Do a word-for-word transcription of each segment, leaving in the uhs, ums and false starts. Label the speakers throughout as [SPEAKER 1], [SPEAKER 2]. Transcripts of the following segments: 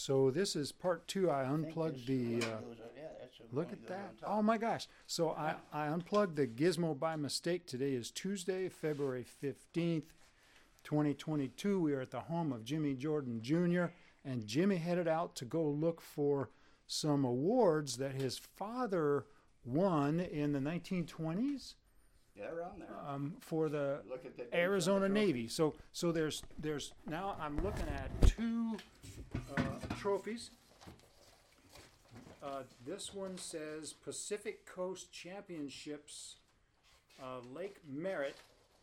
[SPEAKER 1] So this is part two. I
[SPEAKER 2] I think
[SPEAKER 1] unplugged
[SPEAKER 2] this
[SPEAKER 1] the.
[SPEAKER 2] one
[SPEAKER 1] Uh,
[SPEAKER 2] goes on- yeah, that's the
[SPEAKER 1] look
[SPEAKER 2] one
[SPEAKER 1] at
[SPEAKER 2] goes
[SPEAKER 1] that!
[SPEAKER 2] on top.
[SPEAKER 1] Oh my gosh! So I I unplugged the gizmo by mistake. Today is Tuesday, February fifteenth, twenty twenty-two. We are at the home of Jimmy Jordan Junior and Jimmy headed out to go look for some awards that his father won in the nineteen twenties.
[SPEAKER 2] Yeah, around there.
[SPEAKER 1] Um, for the
[SPEAKER 2] Look at the dates on
[SPEAKER 1] Arizona
[SPEAKER 2] the trophy.
[SPEAKER 1] Navy. So so there's there's now I'm looking at two uh, trophies. Uh, this one says Pacific Coast Championships, uh, Lake Merritt,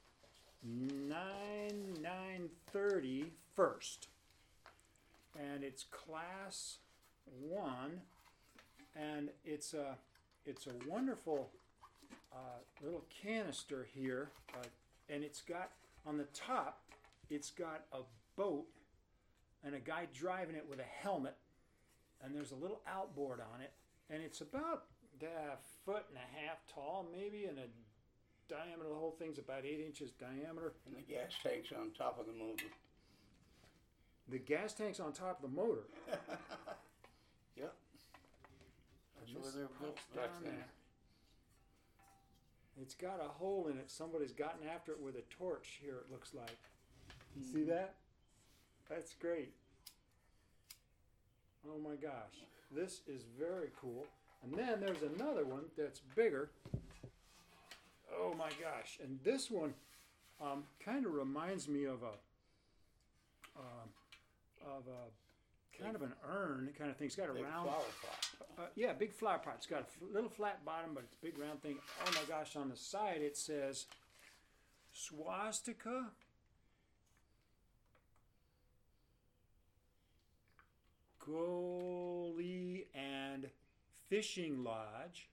[SPEAKER 1] nine nine thirty first, and it's class one, and it's a it's a wonderful uh, little canister here, uh, and it's got on the top, it's got a boat and a guy driving it with a helmet, and there's a little outboard on it, and it's about a foot and a half tall, maybe, and a diameter. The whole thing's about eight inches diameter.
[SPEAKER 2] And the gas tank's on top of the motor.
[SPEAKER 1] The gas tank's on top of the motor.
[SPEAKER 2] Yep. That's
[SPEAKER 1] And
[SPEAKER 2] where
[SPEAKER 1] this
[SPEAKER 2] they're built
[SPEAKER 1] pops
[SPEAKER 2] back
[SPEAKER 1] down
[SPEAKER 2] then.
[SPEAKER 1] there. It's got a hole in it. Somebody's gotten after it with a torch here, it looks like. You see that? That's great. Oh my gosh. This is very cool. And then there's another one that's bigger. Oh my gosh. And this one um, kind of reminds me of a um of a kind of an urn kind of thing. It's got a
[SPEAKER 2] Big
[SPEAKER 1] round
[SPEAKER 2] flower pot.
[SPEAKER 1] uh, yeah, big flower pot. It's got a f- little flat bottom, but it's a big round thing. Oh my gosh, on the side it says swastika. Goalie and Fishing Lodge.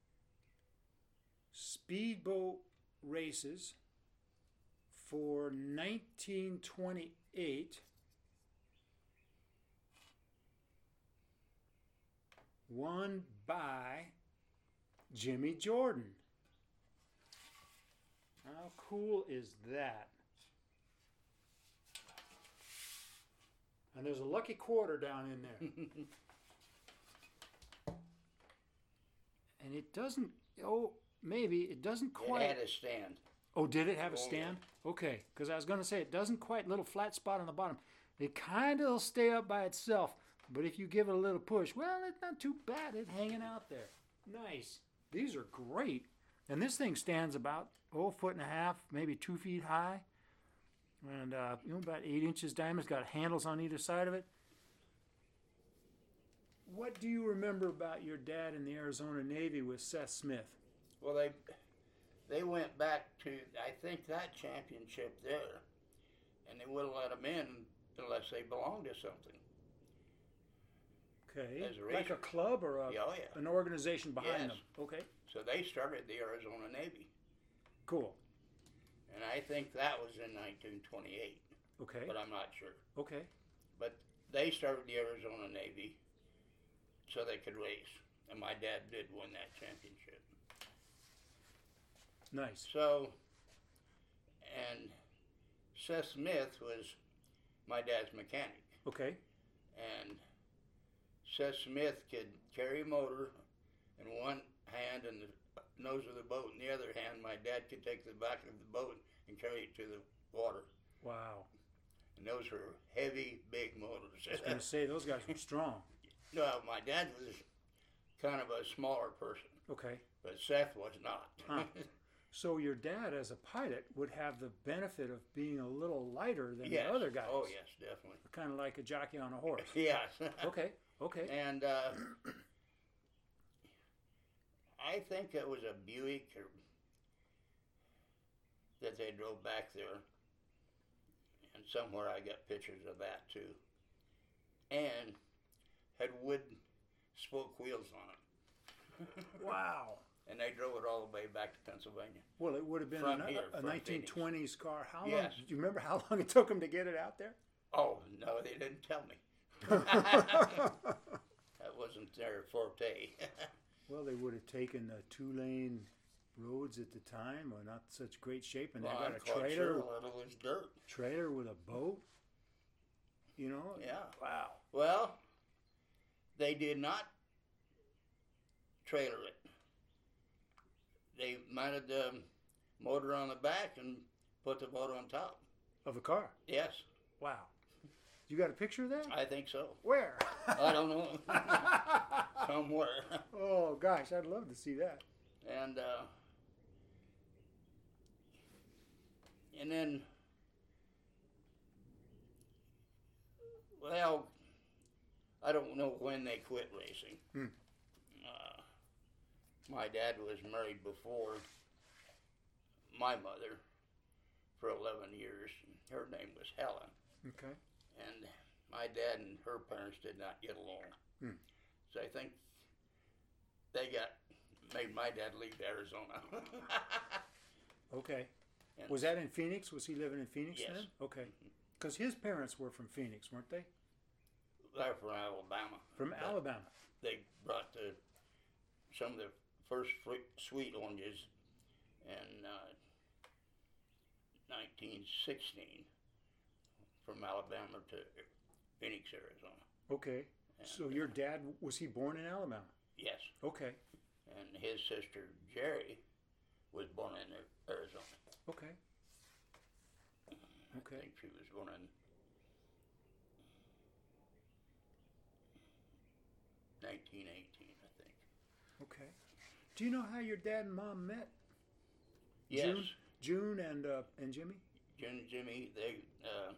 [SPEAKER 1] Speedboat races for nineteen twenty-eight. Won by Jimmy Jordan. How cool is that? And there's a lucky quarter down in there. And it doesn't, oh, maybe, it doesn't quite.
[SPEAKER 2] It had a stand.
[SPEAKER 1] Oh, did it have a
[SPEAKER 2] Oh,
[SPEAKER 1] stand? Okay, because I was going to say it doesn't quite, little flat spot on the bottom. It kind of will stay up by itself, but if you give it a little push, well, it's not too bad. It's hanging out there. Nice. These are great. And this thing stands about, oh, a foot and a half, maybe two feet high. And, uh, you know, about eight inches diameter. It's got handles on either side of it. What do you remember about your dad in the Arizona Navy with Seth Smith?
[SPEAKER 2] Well, they they went back to, I think, that championship there, and they wouldn't let them in unless they belonged to something.
[SPEAKER 1] Okay.
[SPEAKER 2] As a
[SPEAKER 1] Like a
[SPEAKER 2] racer.
[SPEAKER 1] club or a,
[SPEAKER 2] Yeah, oh, yeah.
[SPEAKER 1] an organization behind
[SPEAKER 2] Yes.
[SPEAKER 1] them? Okay.
[SPEAKER 2] So they started the Arizona Navy,
[SPEAKER 1] Cool.
[SPEAKER 2] and I think that was in nineteen twenty-eight,
[SPEAKER 1] Okay.
[SPEAKER 2] but I'm not sure.
[SPEAKER 1] Okay.
[SPEAKER 2] But they started the Arizona Navy so they could race, and my dad did win that championship.
[SPEAKER 1] Nice.
[SPEAKER 2] So, and Seth Smith was my dad's mechanic,
[SPEAKER 1] Okay.
[SPEAKER 2] and Seth Smith could carry a motor in one hand and the nose of the boat in the other hand. My dad could take the back of the boat and carry it to the water.
[SPEAKER 1] Wow.
[SPEAKER 2] And those were heavy, big motors.
[SPEAKER 1] I was going to say, those guys were strong.
[SPEAKER 2] No, my dad was kind of a smaller person,
[SPEAKER 1] Okay.
[SPEAKER 2] but Seth was not.
[SPEAKER 1] Huh. So your dad, as a pilot, would have the benefit of being a little lighter than
[SPEAKER 2] Yes.
[SPEAKER 1] the other guys.
[SPEAKER 2] Oh, yes, definitely.
[SPEAKER 1] Kind of like a jockey on a horse.
[SPEAKER 2] Yes.
[SPEAKER 1] Okay. Okay.
[SPEAKER 2] And uh, I think it was a Buick or, that they drove back there. And somewhere I got pictures of that too. And had wood spoke wheels on it.
[SPEAKER 1] Wow.
[SPEAKER 2] And they drove it all the way back to Pennsylvania.
[SPEAKER 1] Well, it would have been
[SPEAKER 2] From
[SPEAKER 1] a,
[SPEAKER 2] here,
[SPEAKER 1] a
[SPEAKER 2] from
[SPEAKER 1] nineteen twenties car. How long?
[SPEAKER 2] Yes.
[SPEAKER 1] Do you remember how long it took them to get it out there?
[SPEAKER 2] Oh, no, they didn't tell me. That wasn't their forte.
[SPEAKER 1] Well, they would have taken the two-lane roads at the time are not such great shape, and
[SPEAKER 2] Well,
[SPEAKER 1] they got
[SPEAKER 2] I'm
[SPEAKER 1] a
[SPEAKER 2] quite
[SPEAKER 1] trailer,
[SPEAKER 2] sure that it was dirt.
[SPEAKER 1] trailer with a boat. You know?
[SPEAKER 2] Yeah.
[SPEAKER 1] Wow.
[SPEAKER 2] Well, they did not trailer it. They mounted the motor on the back and put the motor on top.
[SPEAKER 1] Of the car?
[SPEAKER 2] Yes,
[SPEAKER 1] Wow. You got a picture of that?
[SPEAKER 2] I think so.
[SPEAKER 1] Where?
[SPEAKER 2] I don't know. Somewhere.
[SPEAKER 1] Oh, gosh, I'd love to see that.
[SPEAKER 2] And uh, and then, well, I don't know when they quit racing.
[SPEAKER 1] Hmm.
[SPEAKER 2] Uh, my dad was married before my mother for eleven years. Her name was Helen.
[SPEAKER 1] Okay.
[SPEAKER 2] And my dad and her parents did not get along.
[SPEAKER 1] Hmm.
[SPEAKER 2] So I think they got, made my dad leave Arizona.
[SPEAKER 1] Okay.
[SPEAKER 2] And
[SPEAKER 1] Was that in Phoenix? Was he living in Phoenix
[SPEAKER 2] Yes.
[SPEAKER 1] then? Okay. Because his parents were from Phoenix, weren't they?
[SPEAKER 2] They're from Alabama.
[SPEAKER 1] From
[SPEAKER 2] But
[SPEAKER 1] Alabama.
[SPEAKER 2] They brought the, some of the first fruit, sweet oranges in uh, nineteen sixteen from Alabama to Phoenix, Arizona.
[SPEAKER 1] Okay.
[SPEAKER 2] And,
[SPEAKER 1] So your dad, was he born in Alabama?
[SPEAKER 2] Yes.
[SPEAKER 1] Okay.
[SPEAKER 2] And his sister, Jerry, was born in Arizona.
[SPEAKER 1] Okay.
[SPEAKER 2] I
[SPEAKER 1] Okay.
[SPEAKER 2] think she was born in nineteen eighteen, I think.
[SPEAKER 1] Okay. Do you know how your dad and mom met?
[SPEAKER 2] Yes.
[SPEAKER 1] June, June and uh, and Jimmy?
[SPEAKER 2] June and Jimmy, they, uh,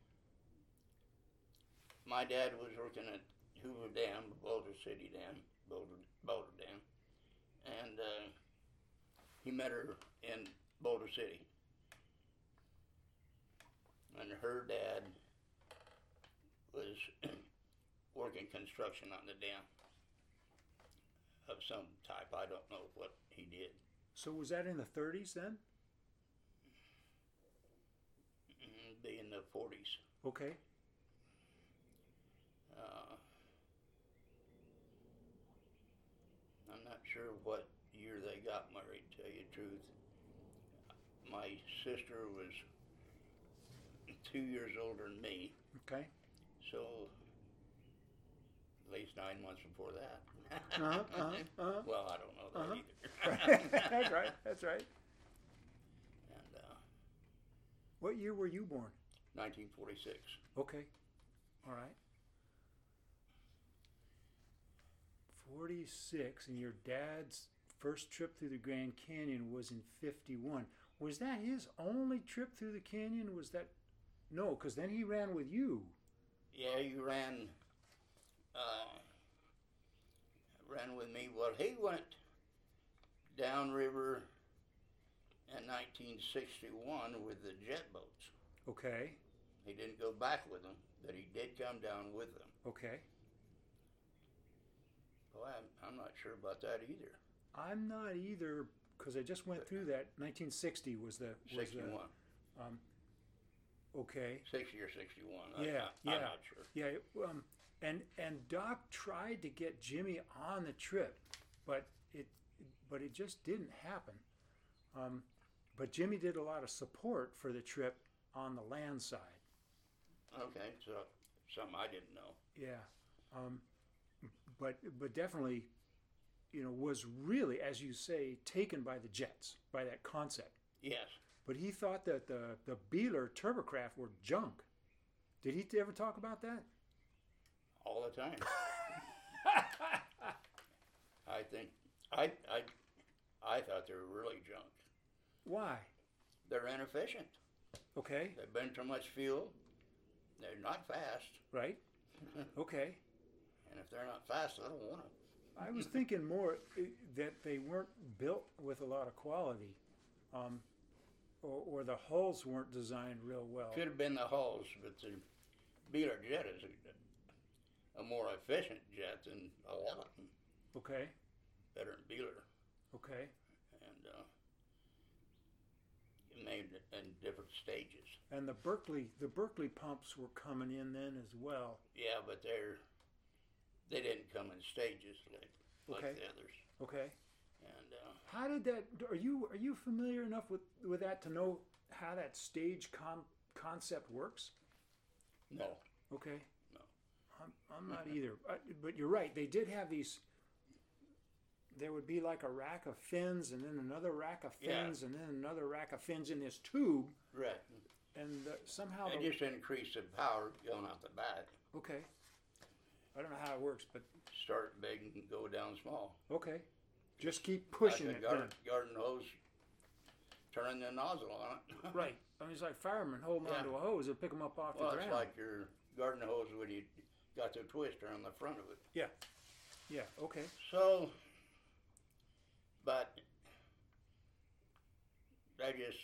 [SPEAKER 2] my dad was working at Hoover Dam, Boulder City Dam, Boulder, Boulder Dam, and uh, he met her in Boulder City. And her dad was working construction on the dam of some type. I don't know what he did.
[SPEAKER 1] So was that in the thirties then?
[SPEAKER 2] Mm, Be in the forties.
[SPEAKER 1] Okay.
[SPEAKER 2] Uh, I'm not sure what year they got married, to tell you the truth. My sister was two years older than me,
[SPEAKER 1] Okay.
[SPEAKER 2] so at least nine months before that.
[SPEAKER 1] Uh-huh, uh-huh, uh-huh.
[SPEAKER 2] Well, I don't know that
[SPEAKER 1] Uh-huh.
[SPEAKER 2] either.
[SPEAKER 1] That's right. That's right.
[SPEAKER 2] And uh,
[SPEAKER 1] What year were you born?
[SPEAKER 2] nineteen forty-six.
[SPEAKER 1] Okay. All right. forty-six, and your dad's first trip through the Grand Canyon was in fifty-one. Was that his only trip through the canyon? Was that... No, because then he ran with you.
[SPEAKER 2] Yeah, you ran, uh, ran with me. Well, he went downriver in nineteen sixty-one with the jet boats.
[SPEAKER 1] Okay.
[SPEAKER 2] He didn't go back with them, but he did come down with them.
[SPEAKER 1] Okay.
[SPEAKER 2] Well, I'm, I'm not sure about that either.
[SPEAKER 1] I'm not either, because I just went through that. nineteen sixty was the... Was
[SPEAKER 2] sixty-one.
[SPEAKER 1] The, um, okay.
[SPEAKER 2] sixty or sixty-one.
[SPEAKER 1] Yeah,
[SPEAKER 2] I, I,
[SPEAKER 1] yeah.
[SPEAKER 2] I'm not sure.
[SPEAKER 1] Yeah, um, and and Doc tried to get Jimmy on the trip, but it but it just didn't happen. Um, but Jimmy did a lot of support for the trip on the land side.
[SPEAKER 2] Okay, so something I didn't know.
[SPEAKER 1] Yeah, um, but but definitely, you know, was really, as you say, taken by the jets, by that concept.
[SPEAKER 2] Yes.
[SPEAKER 1] But he thought that the the Beeler Turbocraft were junk. Did he ever talk about that?
[SPEAKER 2] All the time. I think I I I thought they were really junk.
[SPEAKER 1] Why?
[SPEAKER 2] They're inefficient.
[SPEAKER 1] Okay.
[SPEAKER 2] They burn too much fuel. They're not fast.
[SPEAKER 1] Right. Okay.
[SPEAKER 2] And if they're not fast, I don't want them.
[SPEAKER 1] I was thinking more uh, that they weren't built with a lot of quality, um, or, or the hulls weren't designed real well.
[SPEAKER 2] Could have been the hulls, but the Beeler jet is a, a more efficient jet than a lot of them.
[SPEAKER 1] Okay.
[SPEAKER 2] Better than Beeler.
[SPEAKER 1] Okay.
[SPEAKER 2] And uh, made it in different stages.
[SPEAKER 1] And the Berkeley, the Berkeley pumps were coming in then as well.
[SPEAKER 2] Yeah, but they're they didn't come in stages like like
[SPEAKER 1] Okay.
[SPEAKER 2] the others.
[SPEAKER 1] Okay.
[SPEAKER 2] And uh,
[SPEAKER 1] How did that? Are you are you familiar enough with with that to know how that stage con, concept works?
[SPEAKER 2] no,
[SPEAKER 1] Okay.
[SPEAKER 2] No.
[SPEAKER 1] I'm, I'm not either. Uh, but you're right. They did have these. There would be like a rack of fins, and then another rack of
[SPEAKER 2] Yeah.
[SPEAKER 1] fins, and then another rack of fins in this tube,
[SPEAKER 2] Right.
[SPEAKER 1] and uh, somehow.
[SPEAKER 2] They
[SPEAKER 1] The,
[SPEAKER 2] just increase the power going out the back.
[SPEAKER 1] okay. I don't know how it works, but
[SPEAKER 2] Start big and go down small.
[SPEAKER 1] okay. Just keep pushing
[SPEAKER 2] like a
[SPEAKER 1] it.
[SPEAKER 2] garden,
[SPEAKER 1] then.
[SPEAKER 2] garden hose, turning the nozzle on it.
[SPEAKER 1] Right. I mean, it's like firemen holding
[SPEAKER 2] Yeah.
[SPEAKER 1] onto a hose and pick them up off
[SPEAKER 2] Well,
[SPEAKER 1] the
[SPEAKER 2] it's
[SPEAKER 1] ground.
[SPEAKER 2] like your garden hose when you got the twister on the front of it.
[SPEAKER 1] Yeah. Yeah. Okay.
[SPEAKER 2] So, but I just,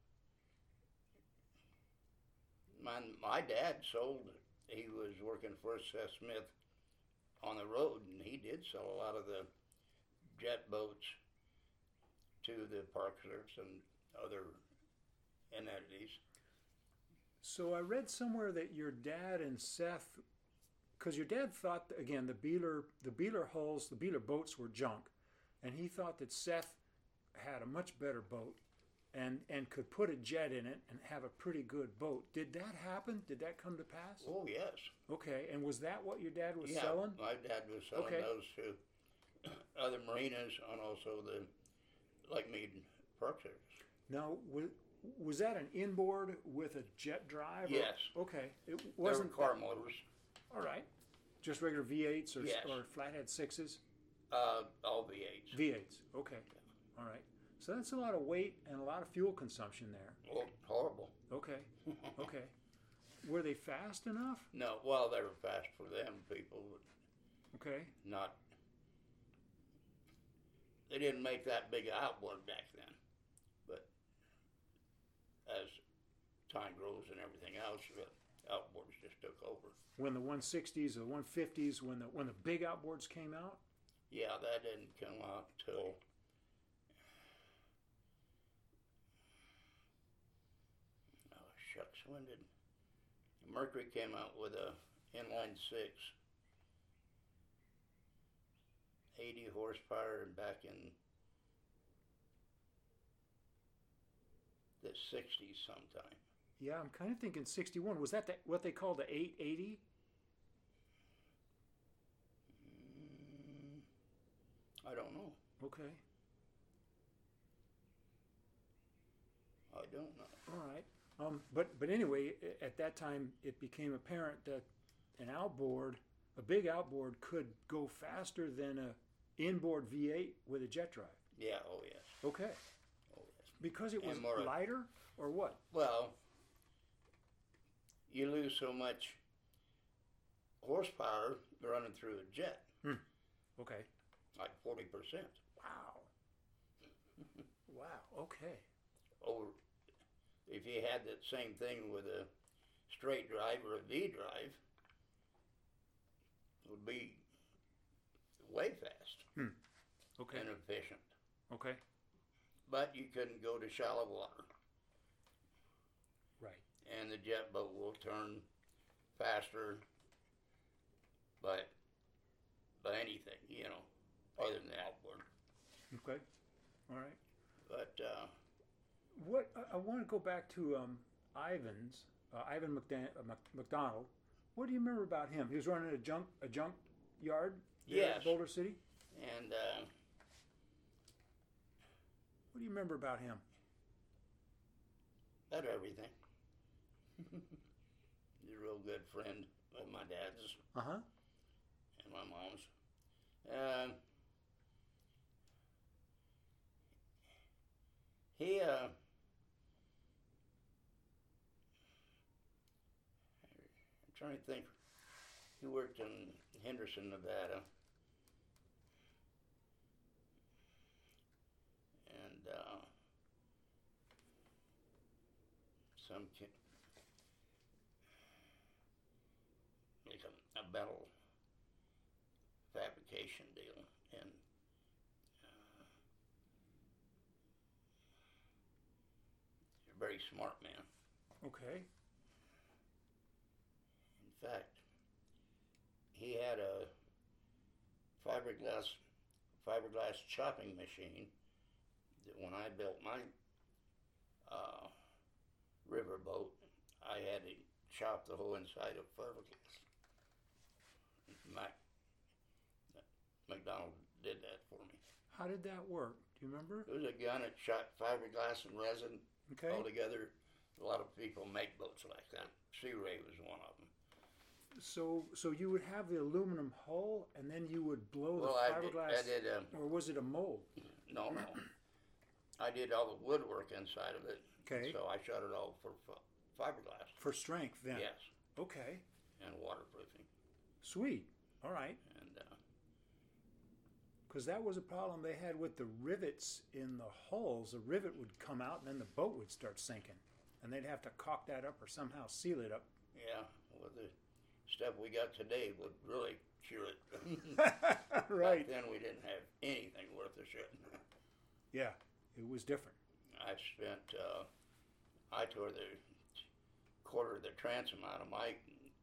[SPEAKER 2] my, my dad sold, he was working for Seth Smith on the road, and he did sell a lot of the jet boats to the Park Service and other entities.
[SPEAKER 1] So I read somewhere that your dad and Seth, because your dad thought again the Beeler the Beeler hulls, the Beeler boats were junk, and he thought that Seth had a much better boat, and and could put a jet in it and have a pretty good boat. Did that happen? Did that come to pass?
[SPEAKER 2] Oh, yes.
[SPEAKER 1] Okay, and was that what your dad was
[SPEAKER 2] Yeah,
[SPEAKER 1] selling?
[SPEAKER 2] my dad was selling
[SPEAKER 1] Okay.
[SPEAKER 2] those to other marinas and also the Lake Mead Park Service.
[SPEAKER 1] Now, was, was that an inboard with a jet drive? or-
[SPEAKER 2] Yes.
[SPEAKER 1] Okay, it
[SPEAKER 2] There
[SPEAKER 1] wasn't
[SPEAKER 2] were car
[SPEAKER 1] that-
[SPEAKER 2] motors,
[SPEAKER 1] all right. Just regular V eights or,
[SPEAKER 2] Yes.
[SPEAKER 1] or flathead sixes?
[SPEAKER 2] uh, all V eights.
[SPEAKER 1] V eights, okay. All right. So that's a lot of weight and a lot of fuel consumption there.
[SPEAKER 2] Oh, horrible.
[SPEAKER 1] Okay, okay. Were they fast enough?
[SPEAKER 2] No, well, they were fast for them people, but
[SPEAKER 1] Okay,
[SPEAKER 2] not. They didn't make that big outboard back then, but as time grows and everything else, the outboards just took over.
[SPEAKER 1] when the one sixties or one fifties, when the when the big outboards came out?
[SPEAKER 2] Yeah, that didn't come out till oh shucks, when did Mercury came out with a inline six, eighty horsepower, and back in the sixties sometime.
[SPEAKER 1] Yeah, I'm kind of thinking sixty-one. Was that the, what they call the eight eighty?
[SPEAKER 2] Mm, I don't know.
[SPEAKER 1] Okay,
[SPEAKER 2] I don't know.
[SPEAKER 1] all right. Um, but but anyway, a- at that time, it became apparent that an outboard, a big outboard, could go faster than a inboard V eight with a jet drive.
[SPEAKER 2] Yeah, oh yes.
[SPEAKER 1] Okay,
[SPEAKER 2] Oh yes.
[SPEAKER 1] because it
[SPEAKER 2] And
[SPEAKER 1] was
[SPEAKER 2] more-
[SPEAKER 1] lighter, or what?
[SPEAKER 2] Well, you lose so much horsepower running through a jet,
[SPEAKER 1] Okay.
[SPEAKER 2] like forty percent.
[SPEAKER 1] Wow. Wow. Okay.
[SPEAKER 2] Over, if you had that same thing with a straight drive or a V drive, it would be way fast
[SPEAKER 1] Okay.
[SPEAKER 2] and efficient.
[SPEAKER 1] Okay.
[SPEAKER 2] But you couldn't go to shallow water,
[SPEAKER 1] Right.
[SPEAKER 2] and the jet boat will turn faster by, by anything, you know, other than the outboard.
[SPEAKER 1] Okay. All right.
[SPEAKER 2] But, uh,
[SPEAKER 1] What I, I want to go back to um, Ivan's uh, Ivan McDan- uh, Mc- McDonald. What do you remember about him? He was running a junk a junk yard there
[SPEAKER 2] Yes.
[SPEAKER 1] at Boulder City.
[SPEAKER 2] and uh,
[SPEAKER 1] What do you remember about him?
[SPEAKER 2] about everything. He's a real good friend of my dad's
[SPEAKER 1] Uh huh.
[SPEAKER 2] and my mom's. Um, he, uh, I'm trying to think. He worked in Henderson, Nevada. And, uh, some ki- like a, a metal fabrication deal, and uh, he's a very smart man.
[SPEAKER 1] Okay.
[SPEAKER 2] In fact, he had a fiberglass fiberglass chopping machine that when I built my uh, riverboat, I had to chop the whole inside of fiberglass. Mac, McDonald did that for me.
[SPEAKER 1] How did that work? Do you remember?
[SPEAKER 2] It was a gun that shot fiberglass and resin
[SPEAKER 1] Okay.
[SPEAKER 2] all together. A lot of people make boats like that. Sea Ray was one of them.
[SPEAKER 1] So, so you would have the aluminum hull, and then you would blow
[SPEAKER 2] Well,
[SPEAKER 1] the
[SPEAKER 2] I did,
[SPEAKER 1] fiberglass,
[SPEAKER 2] I did um,
[SPEAKER 1] or was it a mold?
[SPEAKER 2] no, no. I did all the woodwork inside of it.
[SPEAKER 1] Okay.
[SPEAKER 2] So I shot it all for f- fiberglass.
[SPEAKER 1] For strength, then.
[SPEAKER 2] Yes,
[SPEAKER 1] Okay.
[SPEAKER 2] and waterproofing.
[SPEAKER 1] Sweet. All right.
[SPEAKER 2] And uh,
[SPEAKER 1] Because that was a problem they had with the rivets in the hulls. The rivet would come out, and then the boat would start sinking, and they'd have to caulk that up or somehow seal it up.
[SPEAKER 2] yeah, well, the stuff we got today would really cure it.
[SPEAKER 1] Right.
[SPEAKER 2] Back then we didn't have anything worth a shit.
[SPEAKER 1] Yeah. It was different.
[SPEAKER 2] I spent, uh, I tore the quarter of the transom out of my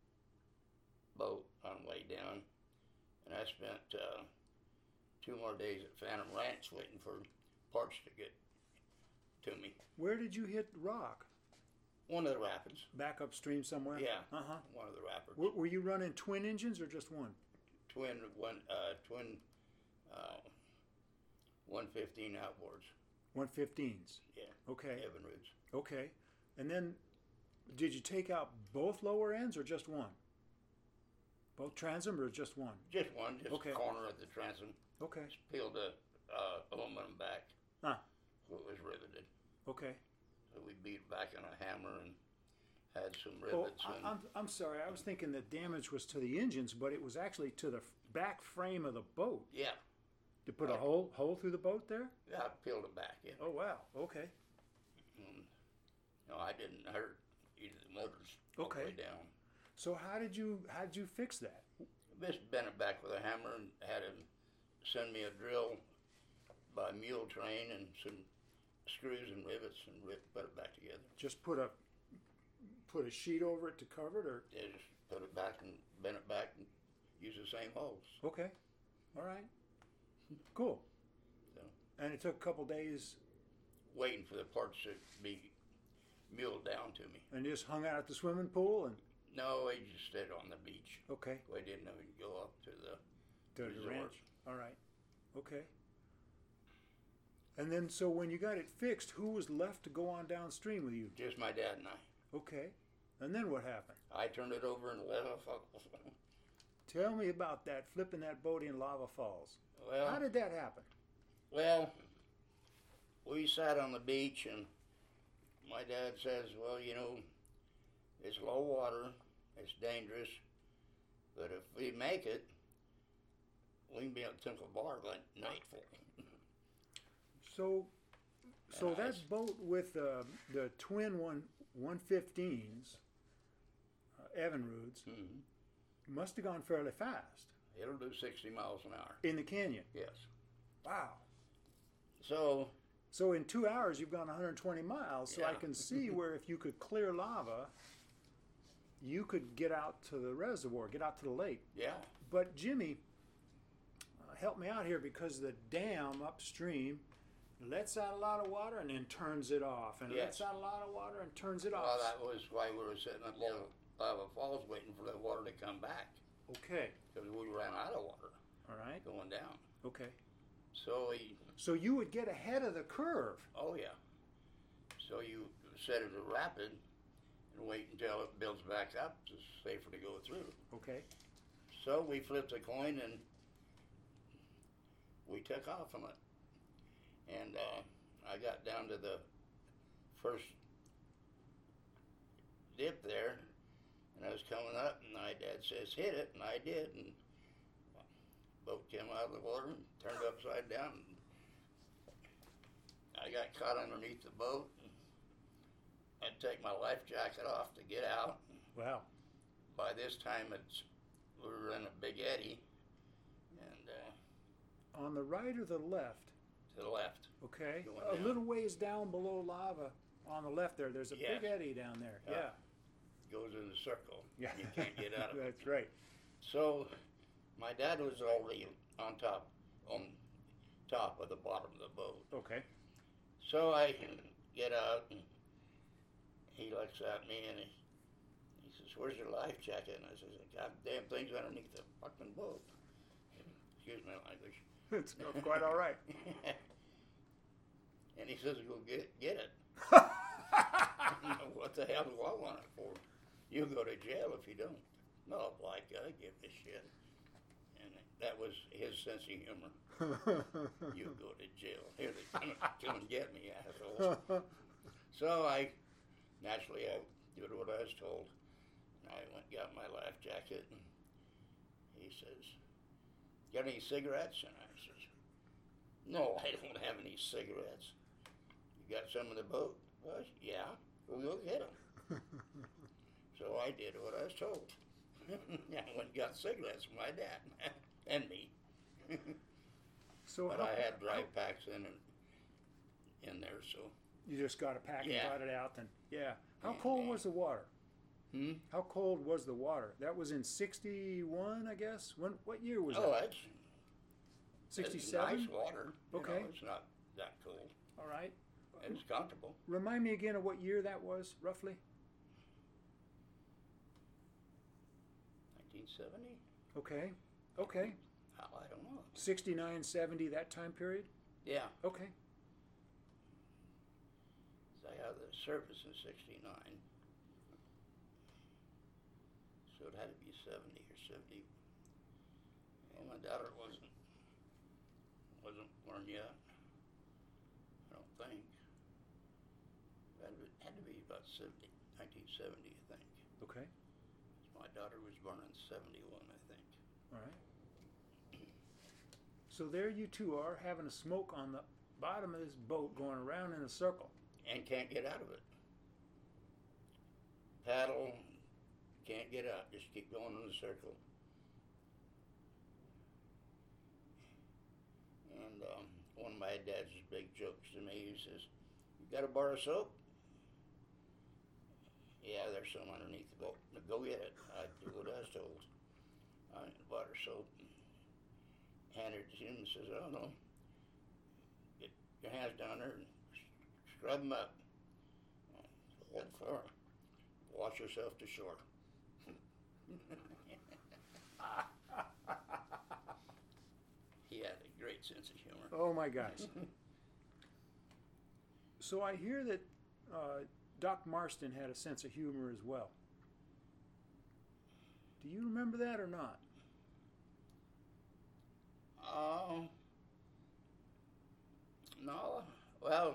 [SPEAKER 2] boat on the way down, and I spent uh, two more days at Phantom Ranch waiting for parts to get to me.
[SPEAKER 1] Where did you hit rock?
[SPEAKER 2] One of the rapids.
[SPEAKER 1] Back upstream somewhere?
[SPEAKER 2] Yeah,
[SPEAKER 1] Uh huh.
[SPEAKER 2] one of the rapids.
[SPEAKER 1] Were, were you running twin engines or just one?
[SPEAKER 2] Twin one, uh, twin, uh, one fifteen outboards.
[SPEAKER 1] one fifteens.
[SPEAKER 2] Yeah.
[SPEAKER 1] Okay.
[SPEAKER 2] Evinrude's.
[SPEAKER 1] Okay. And then did you take out both lower ends or just one? Both transom or just one?
[SPEAKER 2] Just one, just
[SPEAKER 1] Okay.
[SPEAKER 2] the corner of the transom.
[SPEAKER 1] Okay.
[SPEAKER 2] Peeled the uh, aluminum back.
[SPEAKER 1] Ah.
[SPEAKER 2] So it was riveted.
[SPEAKER 1] Okay.
[SPEAKER 2] So we beat it back on a hammer and had some
[SPEAKER 1] Oh,
[SPEAKER 2] rivets.
[SPEAKER 1] I,
[SPEAKER 2] and
[SPEAKER 1] I'm, I'm sorry. I was thinking the damage was to the engines, but it was actually to the f- back frame of the boat.
[SPEAKER 2] yeah,
[SPEAKER 1] To put a
[SPEAKER 2] Okay.
[SPEAKER 1] hole hole through the boat there?
[SPEAKER 2] yeah, I peeled it back. Yeah.
[SPEAKER 1] Oh, wow. Okay.
[SPEAKER 2] Mm. No, I didn't hurt either the motors all the
[SPEAKER 1] Okay.
[SPEAKER 2] way down.
[SPEAKER 1] So how did you how did you fix that?
[SPEAKER 2] Just bent it back with a hammer and had him send me a drill by mule train and some screws and rivets and rip, put it back together.
[SPEAKER 1] Just put a put a sheet over it to cover it, or
[SPEAKER 2] Yeah, just put it back and bent it back and use the same holes.
[SPEAKER 1] okay, all right, cool.
[SPEAKER 2] So.
[SPEAKER 1] And it took a couple days,
[SPEAKER 2] Waiting for the parts to be muled down to me.
[SPEAKER 1] and just hung out at the swimming pool, and
[SPEAKER 2] No, we just stayed on the beach.
[SPEAKER 1] okay,
[SPEAKER 2] We didn't even go up to the
[SPEAKER 1] to the
[SPEAKER 2] resort.
[SPEAKER 1] ranch. All right, okay. And then, so when you got it fixed, who was left to go on downstream with you?
[SPEAKER 2] Just my dad and I.
[SPEAKER 1] Okay, and then what happened?
[SPEAKER 2] I turned it over in Lava Falls.
[SPEAKER 1] Tell me about that, flipping that boat in Lava Falls.
[SPEAKER 2] Well,
[SPEAKER 1] How did that happen?
[SPEAKER 2] well, we sat on the beach and my dad says, well, you know, it's low water, it's dangerous, but if we make it, we can be at Temple Bar by nightfall.
[SPEAKER 1] So, so
[SPEAKER 2] And I
[SPEAKER 1] that
[SPEAKER 2] s-
[SPEAKER 1] boat with uh, the twin one one fifteens, uh, Evinrude's,
[SPEAKER 2] Mm-hmm.
[SPEAKER 1] must have gone fairly fast
[SPEAKER 2] It'll do sixty miles an hour.
[SPEAKER 1] in the canyon.
[SPEAKER 2] Yes.
[SPEAKER 1] Wow.
[SPEAKER 2] So,
[SPEAKER 1] So in two hours you've gone one hundred twenty miles. So I
[SPEAKER 2] Yeah.
[SPEAKER 1] can see where if you could clear lava, you could get out to the reservoir, get out to the lake.
[SPEAKER 2] yeah,
[SPEAKER 1] But Jimmy, uh, help me out here, because the dam upstream lets out a lot of water and then turns it off, and lets
[SPEAKER 2] Yes.
[SPEAKER 1] out a lot of water and turns it off.
[SPEAKER 2] well, that was why we were sitting at Lava, Lava Falls waiting for the water to come back
[SPEAKER 1] Okay.
[SPEAKER 2] because we ran out of water
[SPEAKER 1] All right.
[SPEAKER 2] going down.
[SPEAKER 1] Okay.
[SPEAKER 2] So we,
[SPEAKER 1] So you would get ahead of the curve.
[SPEAKER 2] oh yeah. So you set it a rapid and wait until it builds back up. It's safer to go through.
[SPEAKER 1] Okay.
[SPEAKER 2] So we flipped a coin and we took off from it. And uh, I got down to the first dip there, and I was coming up, and my dad says, hit it, and I did, and boat came out of the water and turned upside down. And I got caught underneath the boat. And I'd take my life jacket off to get out.
[SPEAKER 1] Wow.
[SPEAKER 2] By this time, it's we were in a big eddy, and uh,
[SPEAKER 1] On the right or the left?
[SPEAKER 2] to the left.
[SPEAKER 1] Okay.
[SPEAKER 2] Going
[SPEAKER 1] A
[SPEAKER 2] down.
[SPEAKER 1] little ways down below lava on the left there. There's a
[SPEAKER 2] Yes.
[SPEAKER 1] big eddy down there.
[SPEAKER 2] Yeah.
[SPEAKER 1] Yeah.
[SPEAKER 2] Goes in a circle.
[SPEAKER 1] Yeah.
[SPEAKER 2] You can't get out of it.
[SPEAKER 1] That's right.
[SPEAKER 2] So, my dad was already on top, on top of the bottom of the boat.
[SPEAKER 1] Okay.
[SPEAKER 2] So I get out, and he looks at me, and he, he says, "Where's your life jacket?" And I says, "God damn thing's underneath the fucking boat." Excuse my language.
[SPEAKER 1] It's not quite all right.
[SPEAKER 2] And he says, "Go get get it." What the hell do I want it for? You'll go to jail if you don't. No, like I give a shit. And that was his sense of humor. You go to jail. Here they come, come and get me, assholes. So I, naturally, I did what I was told. And I went and got my life jacket, and he says, "Got any cigarettes?" And I says, "No, I don't have any cigarettes." "You got some in the boat?" "Well, yeah, we'll go get them." So I did what I was told. I went and got cigarettes from my dad and me.
[SPEAKER 1] So
[SPEAKER 2] But
[SPEAKER 1] how,
[SPEAKER 2] I had dry packs in in there, so.
[SPEAKER 1] you just got a pack and
[SPEAKER 2] Yeah.
[SPEAKER 1] got it out, then yeah. How
[SPEAKER 2] And,
[SPEAKER 1] cold
[SPEAKER 2] uh,
[SPEAKER 1] was the water?
[SPEAKER 2] Hmm?
[SPEAKER 1] How cold was the water? That was in sixty-one, I guess. When? What year was
[SPEAKER 2] Oh,
[SPEAKER 1] that?
[SPEAKER 2] that's
[SPEAKER 1] sixty-seven.
[SPEAKER 2] nice water. You
[SPEAKER 1] Okay.
[SPEAKER 2] know, it's not that cold.
[SPEAKER 1] All right.
[SPEAKER 2] It's comfortable.
[SPEAKER 1] Remind me again of what year that was, roughly.
[SPEAKER 2] nineteen seventy?
[SPEAKER 1] Okay. Okay.
[SPEAKER 2] How, I don't know.
[SPEAKER 1] sixty-nine, seventy, that time period.
[SPEAKER 2] Yeah.
[SPEAKER 1] Okay.
[SPEAKER 2] I had the service in sixty-nine. So it had to be seventy or seventy. Well, my daughter wasn't wasn't born yet. I don't think. It had to be, had to be about seventy, nineteen seventy, I think.
[SPEAKER 1] Okay.
[SPEAKER 2] My daughter was born in seventy-one, I think.
[SPEAKER 1] All right. So there you two are having a smoke on the bottom of this boat going around in a circle.
[SPEAKER 2] And can't get out of it. Paddle, can't get out. Just keep going in the circle. And um, one of my dad's big jokes to me, he says, "You got a bar of soap?" "Yeah, there's some underneath the boat." "Go get it." I do what I was told. I bought her soap, handed it to him, and says, "Oh no, get your hands down there and scrub them up. What for? Wash yourself to shore." He had a great sense of humor.
[SPEAKER 1] Oh my gosh. So I hear that uh, Doc Marston had a sense of humor as well. Do you remember that or not?
[SPEAKER 2] Oh, no. Well,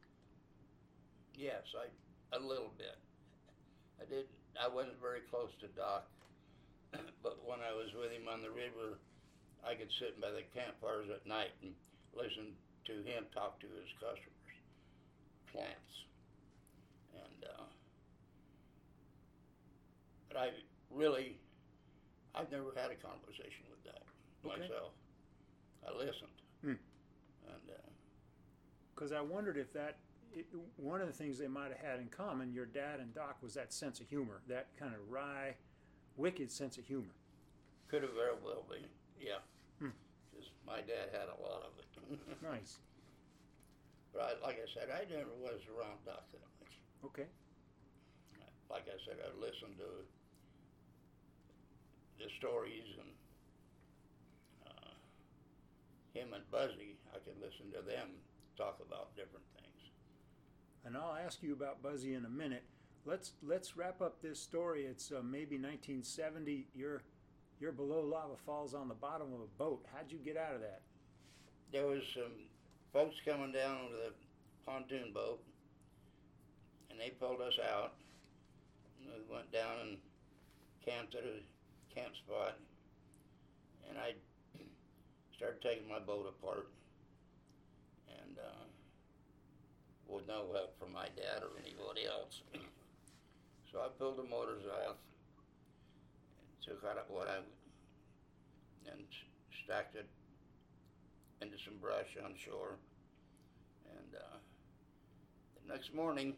[SPEAKER 2] yes, I a little bit. I did. I wasn't very close to Doc, but when I was with him on the river, I could sit by the campfires at night and listen to him talk to his customers, clients, and uh, but I really, I've never had a conversation with Doc
[SPEAKER 1] Okay.
[SPEAKER 2] myself. I listened,
[SPEAKER 1] Hmm.
[SPEAKER 2] and uh,
[SPEAKER 1] Because I wondered if that, it, one of the things they might have had in common, your dad and Doc, was that sense of humor, that kind of wry, wicked sense of humor.
[SPEAKER 2] could have very well been, yeah.
[SPEAKER 1] Hmm.
[SPEAKER 2] Because my dad had a lot of it.
[SPEAKER 1] Nice.
[SPEAKER 2] But I, like I said, I never was around Doc that much.
[SPEAKER 1] Okay.
[SPEAKER 2] Like I said, I listened to the stories, and uh, him and Buzzy, I could listen to them talk about different things.
[SPEAKER 1] And I'll ask you about Buzzy in a minute. Let's let's wrap up this story. It's uh, maybe nineteen seventy. You're you're below Lava Falls on the bottom of a boat. How'd you get out of that?
[SPEAKER 2] There was some folks coming down with a pontoon boat, and they pulled us out. And we went down and camped at a camp spot, and I started taking my boat apart, and uh, with no help from my dad or anybody else. So I pulled the motors off, and took out what I, and stacked it into some brush on shore. And uh, the next morning,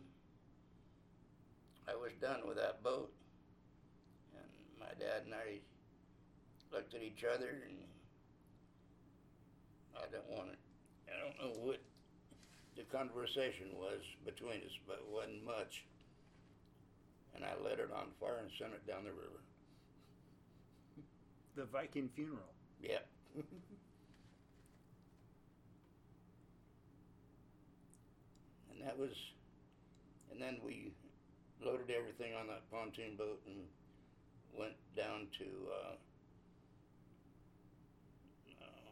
[SPEAKER 2] I was done with that boat. And my dad and I looked at each other, and I don't want to, I don't know what the conversation was between us, but it wasn't much. and I lit it on fire and sent it down the river.
[SPEAKER 1] The Viking funeral.
[SPEAKER 2] Yep. And that was, and then we loaded everything on that pontoon boat and went down to uh, uh,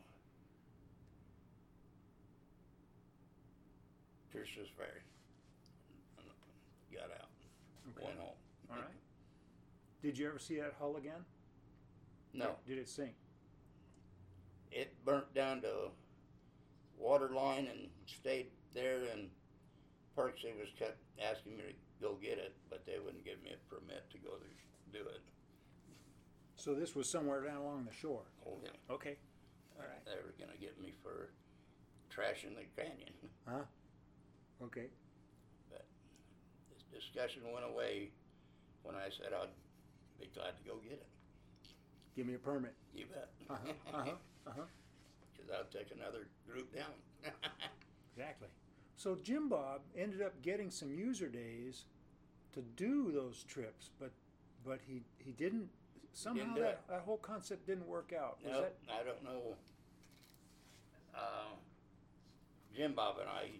[SPEAKER 2] Pierce's Ferry. And got out.
[SPEAKER 1] Okay.
[SPEAKER 2] Went home.
[SPEAKER 1] All right. Did you ever see that hull again?
[SPEAKER 2] No.
[SPEAKER 1] Did it sink?
[SPEAKER 2] It burnt down to water line and stayed there, and Parksy was kept asking me to go get it, but they wouldn't give me a permit to go there, do it.
[SPEAKER 1] So this was somewhere down along the shore.
[SPEAKER 2] Oh, yeah.
[SPEAKER 1] Okay. All right.
[SPEAKER 2] They were going to get me for trashing the canyon.
[SPEAKER 1] Huh? Okay.
[SPEAKER 2] But this discussion went away when I said I'd be glad to go get it.
[SPEAKER 1] Give me a permit.
[SPEAKER 2] You bet.
[SPEAKER 1] Uh-huh. Uh-huh. Uh-huh.
[SPEAKER 2] Because I'll take another group down.
[SPEAKER 1] Exactly. So Jim Bob ended up getting some user days to do those trips, but but he he didn't somehow
[SPEAKER 2] Didn't do
[SPEAKER 1] that,
[SPEAKER 2] it.
[SPEAKER 1] that whole concept didn't work out. Was
[SPEAKER 2] No,
[SPEAKER 1] that
[SPEAKER 2] I don't know. Uh, Jim Bob and I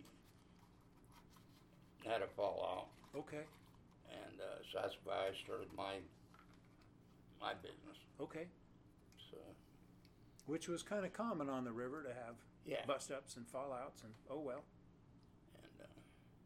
[SPEAKER 2] had a fallout,
[SPEAKER 1] okay?
[SPEAKER 2] and uh, so that's why I started my my business.
[SPEAKER 1] Okay.
[SPEAKER 2] So
[SPEAKER 1] Which was kind of common on the river to have
[SPEAKER 2] yeah,
[SPEAKER 1] bust ups and fallouts, and oh well.
[SPEAKER 2] and uh,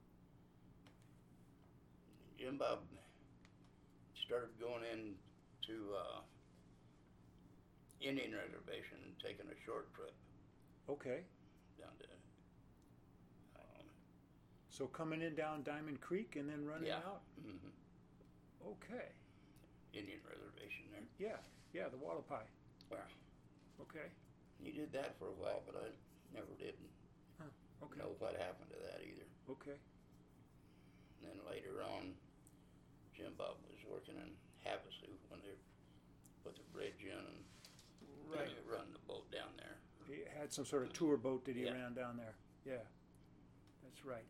[SPEAKER 2] Jim Bob started going into uh, Indian Reservation and taking a short trip
[SPEAKER 1] Okay.
[SPEAKER 2] down to. Um,
[SPEAKER 1] So coming in down Diamond Creek and then running
[SPEAKER 2] yeah.
[SPEAKER 1] out.
[SPEAKER 2] hmm
[SPEAKER 1] Okay.
[SPEAKER 2] Indian Reservation there.
[SPEAKER 1] Yeah. Yeah. The Wallapai.
[SPEAKER 2] Well,
[SPEAKER 1] Okay.
[SPEAKER 2] he did that for a while, but I never did
[SPEAKER 1] Okay.
[SPEAKER 2] know what happened to that either.
[SPEAKER 1] Okay.
[SPEAKER 2] And then later on, Jim Bob was working in Havasu when they put the bridge in and
[SPEAKER 1] Right.
[SPEAKER 2] they run the boat down there.
[SPEAKER 1] He had some sort of tour boat that he
[SPEAKER 2] Yeah.
[SPEAKER 1] ran down there. Yeah. That's right.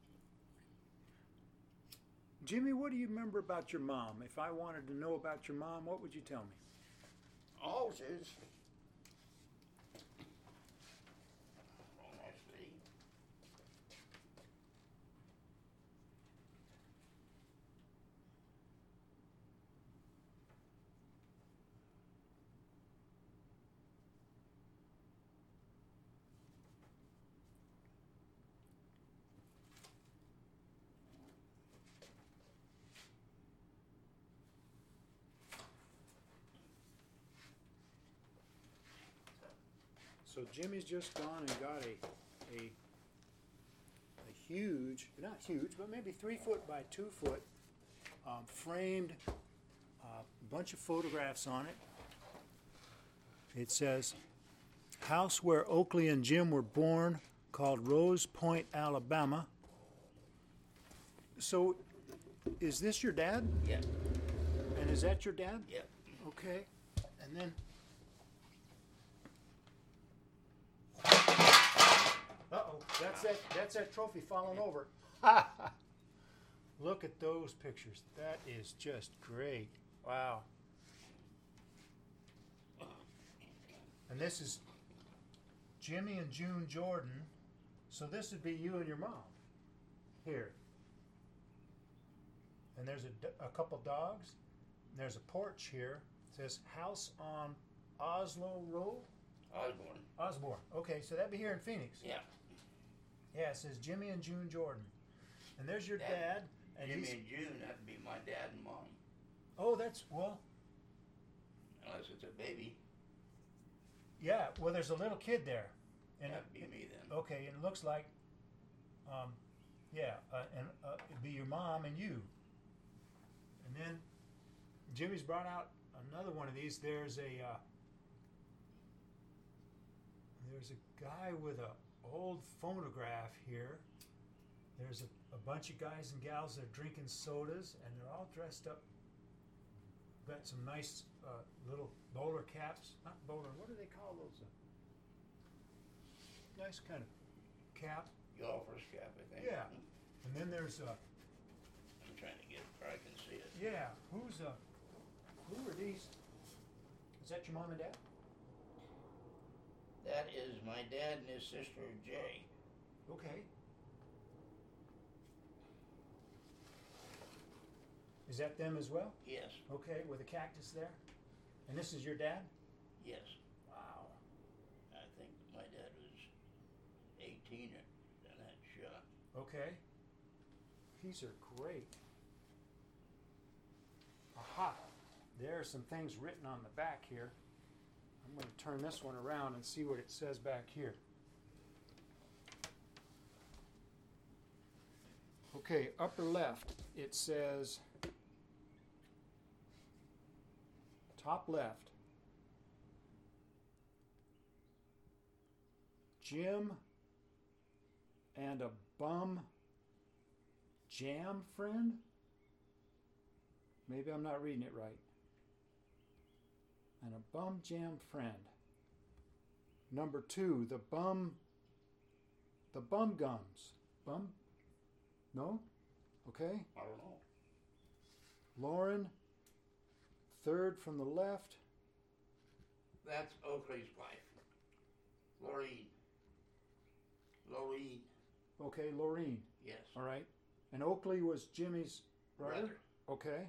[SPEAKER 1] Jimmy, what do you remember about your mom? If I wanted to know about your mom, what would you tell me?
[SPEAKER 2] Oh, she's. Let's see.
[SPEAKER 1] So Jimmy's just gone and got a, a, a huge, not huge, but maybe three foot by two foot um, framed uh, bunch of photographs on it. It says, house where Oakley and Jim were born, called Rose Point, Alabama. So is this your dad?
[SPEAKER 2] Yeah.
[SPEAKER 1] And is that your dad?
[SPEAKER 2] Yeah.
[SPEAKER 1] Okay. And then. Uh-oh, that's that, that's that trophy falling over. Look at those pictures. That is just great. Wow. And this is Jimmy and June Jordan. So this would be you and your mom here. And there's a, d- a couple dogs. There's a porch here. It says house on Oslo Road.
[SPEAKER 2] Osborne.
[SPEAKER 1] Osborne. Okay, so that'd be here in Phoenix.
[SPEAKER 2] Yeah.
[SPEAKER 1] Yeah, it says Jimmy and June Jordan. And there's your
[SPEAKER 2] Dad.
[SPEAKER 1] dad. And
[SPEAKER 2] Jimmy
[SPEAKER 1] he's,
[SPEAKER 2] and June, that'd be my dad and mom.
[SPEAKER 1] oh, that's, well,
[SPEAKER 2] Unless it's a baby,
[SPEAKER 1] yeah, well, there's a little kid there. And
[SPEAKER 2] that'd
[SPEAKER 1] it,
[SPEAKER 2] be me then.
[SPEAKER 1] okay, and it looks like, um, yeah, uh, and uh, it'd be your mom and you. And then Jimmy's brought out another one of these. There's a, uh, there's a guy with a old phonograph here. There's a, a bunch of guys and gals that are drinking sodas, and they're all dressed up. Got some nice uh, little bowler caps. Not bowler, what do they call those? Uh, nice kind of cap.
[SPEAKER 2] Golfer's cap, I think.
[SPEAKER 1] Yeah. And then there's uh,
[SPEAKER 2] trying to get it where I can see it.
[SPEAKER 1] Yeah. Who's uh? Who are these? Is that your mom and dad?
[SPEAKER 2] That is my dad and his sister Jay.
[SPEAKER 1] Okay. Is that them as well?
[SPEAKER 2] Yes,
[SPEAKER 1] Okay, with a cactus there. And this is your dad?
[SPEAKER 2] yes.
[SPEAKER 1] Wow.
[SPEAKER 2] I think my dad was eighteen in that shot.
[SPEAKER 1] Okay. These are great. Aha. There are some things written on the back here. I'm going to turn this one around and see what it says back here. Okay, upper left, it says, top left, Jim and a bum jam friend? Maybe I'm not reading it right. And a bum jam friend. Number two, the bum, the bum gums. Bum? No? Okay.
[SPEAKER 2] I don't know.
[SPEAKER 1] Lauren, third from the left.
[SPEAKER 2] That's Oakley's wife. Laureen. Laureen.
[SPEAKER 1] Okay, Laureen.
[SPEAKER 2] Yes.
[SPEAKER 1] All right. And Oakley was Jimmy's brother?
[SPEAKER 2] Brother.
[SPEAKER 1] Okay.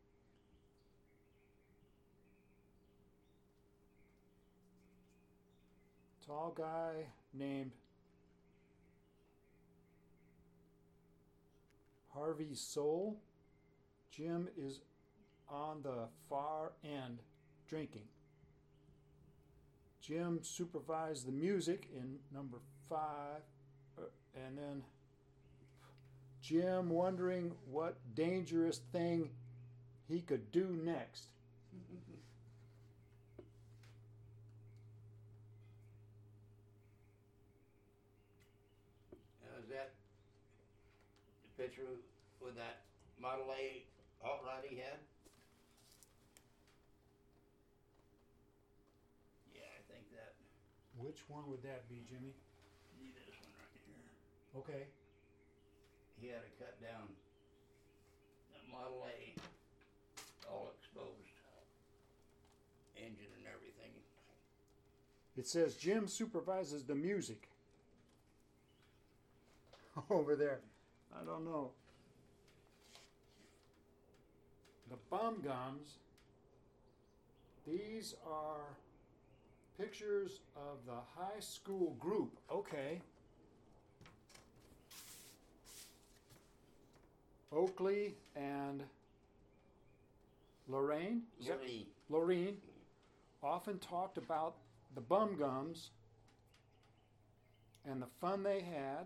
[SPEAKER 1] Tall guy named Harvey Soul. Jim is on the far end drinking. Jim supervised the music in number five, uh, and then Jim wondering what dangerous thing he could do next.
[SPEAKER 2] Now, is that the picture with that Model A alt right he had? Yeah, I think that.
[SPEAKER 1] Which one would that be, Jimmy?
[SPEAKER 2] See this one right here.
[SPEAKER 1] Okay.
[SPEAKER 2] He had to cut down that Model A, all exposed, engine and everything.
[SPEAKER 1] It says Jim supervises the music. Over there. I don't know. The bum gums. These are pictures of the high school group. Okay. Oakley and Lorraine? Is that-
[SPEAKER 2] Laureen.
[SPEAKER 1] Lorraine often talked about the bum gums and the fun they had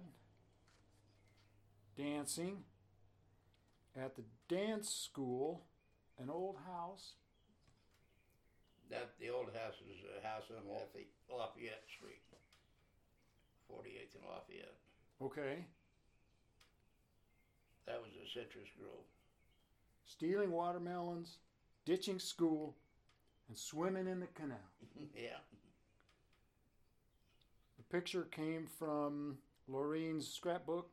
[SPEAKER 1] dancing at the dance school, an old house.
[SPEAKER 2] That the old house is a house on Lafayette, Lafayette Street, forty-eighth and Lafayette.
[SPEAKER 1] Okay.
[SPEAKER 2] That was a citrus grove.
[SPEAKER 1] Stealing watermelons, ditching school, and swimming in the canal.
[SPEAKER 2] Yeah.
[SPEAKER 1] The picture came from Laureen's scrapbook.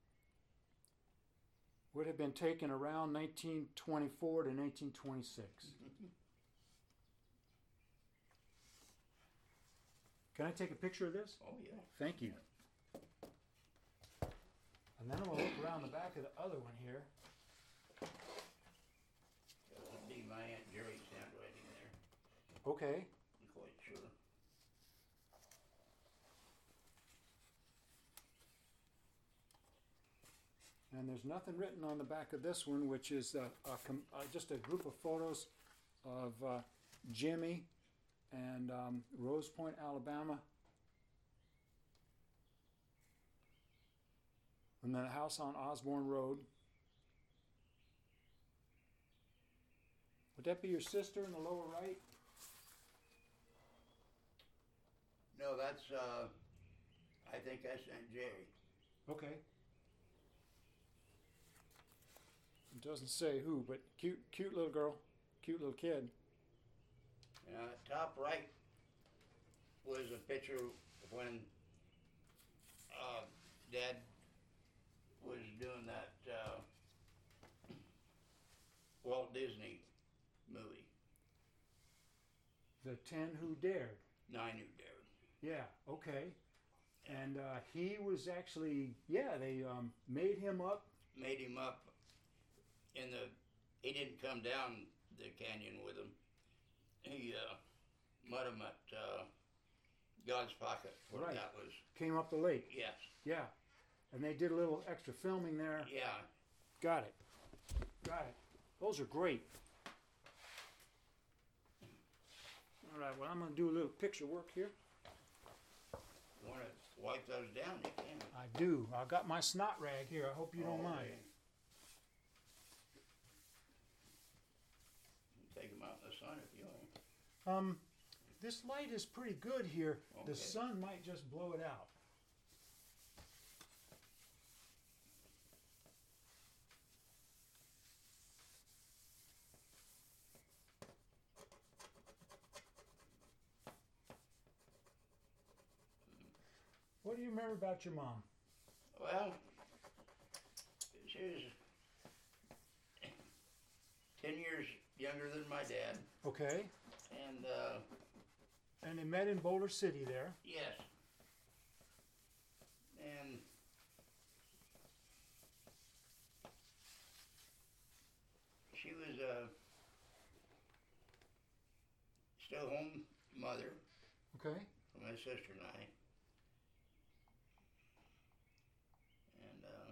[SPEAKER 1] Would have been taken around nineteen twenty-four to nineteen twenty-six. Can I take a picture of this?
[SPEAKER 2] Oh yeah.
[SPEAKER 1] Thank you. And then I'm going to look around the back of the other one here.
[SPEAKER 2] That would be my Aunt Jerry's handwriting there.
[SPEAKER 1] Okay.
[SPEAKER 2] I'm quite sure.
[SPEAKER 1] And there's nothing written on the back of this one, which is uh, a com- uh, just a group of photos of uh, Jimmy and um, Rose Point, Alabama. And then a house on Osborne Road. Would that be your sister in the lower right?
[SPEAKER 2] No, that's uh I think that's Aunt Jerry.
[SPEAKER 1] Okay. It doesn't say who, but cute, cute little girl, cute little kid.
[SPEAKER 2] Uh, top right was a picture when uh, Dad was doing that uh, Walt Disney movie.
[SPEAKER 1] The Ten Who Dared.
[SPEAKER 2] Nine Who Dared.
[SPEAKER 1] Yeah, okay. And uh, he was actually, yeah, they um, made him up.
[SPEAKER 2] Made him up in the, he didn't come down the canyon with him. He uh, met him at uh, God's Pocket, where
[SPEAKER 1] Right.
[SPEAKER 2] that was.
[SPEAKER 1] Came up the lake.
[SPEAKER 2] Yes.
[SPEAKER 1] Yeah. And they did a little extra filming there.
[SPEAKER 2] Yeah.
[SPEAKER 1] Got it. Got it. Those are great. All right, well, I'm going to do a little picture work here.
[SPEAKER 2] You want to wipe those down, you can.
[SPEAKER 1] I do. I got my snot rag here. I hope you don't
[SPEAKER 2] Oh,
[SPEAKER 1] mind.
[SPEAKER 2] okay. Take them out in the sun if you want.
[SPEAKER 1] Um, this light is pretty good here.
[SPEAKER 2] Okay.
[SPEAKER 1] The sun might just blow it out. What do you remember about your mom?
[SPEAKER 2] Well, she was ten years younger than my dad,
[SPEAKER 1] Okay.
[SPEAKER 2] and uh,
[SPEAKER 1] And they met in Boulder City there.
[SPEAKER 2] yes, and she was a stay-home mother
[SPEAKER 1] Okay.
[SPEAKER 2] for my sister and I, and uh,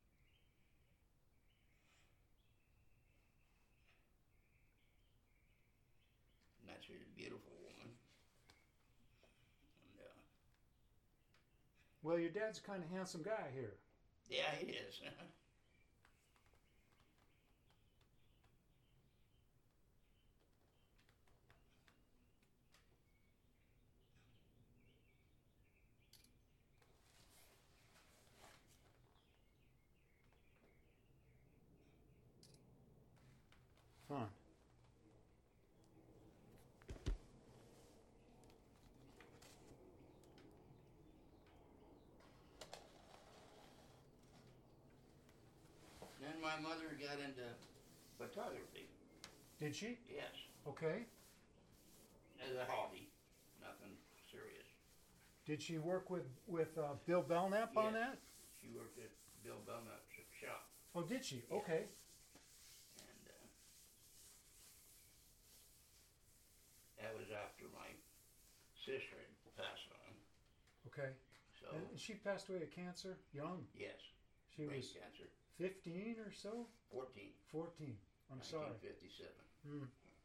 [SPEAKER 2] and that's a beautiful woman. And, uh,
[SPEAKER 1] Well, your dad's a kind of handsome guy here.
[SPEAKER 2] yeah, he is.
[SPEAKER 1] Fun.
[SPEAKER 2] Then my mother got into photography.
[SPEAKER 1] Did she?
[SPEAKER 2] Yes,
[SPEAKER 1] Okay.
[SPEAKER 2] as a hobby, nothing serious.
[SPEAKER 1] Did she work with with uh, Bill Belknap on
[SPEAKER 2] Yes.
[SPEAKER 1] that?
[SPEAKER 2] She worked at Bill Belknap's shop,
[SPEAKER 1] Oh, did she?
[SPEAKER 2] Yeah.
[SPEAKER 1] Okay.
[SPEAKER 2] and uh, that was after my sister had passed on.
[SPEAKER 1] Okay.
[SPEAKER 2] So
[SPEAKER 1] And she passed away of cancer young.
[SPEAKER 2] yes,
[SPEAKER 1] She
[SPEAKER 2] brain
[SPEAKER 1] was
[SPEAKER 2] cancer,
[SPEAKER 1] fifteen or so.
[SPEAKER 2] fourteen,
[SPEAKER 1] fourteen. I'm sorry.
[SPEAKER 2] nineteen fifty-seven.
[SPEAKER 1] Mm.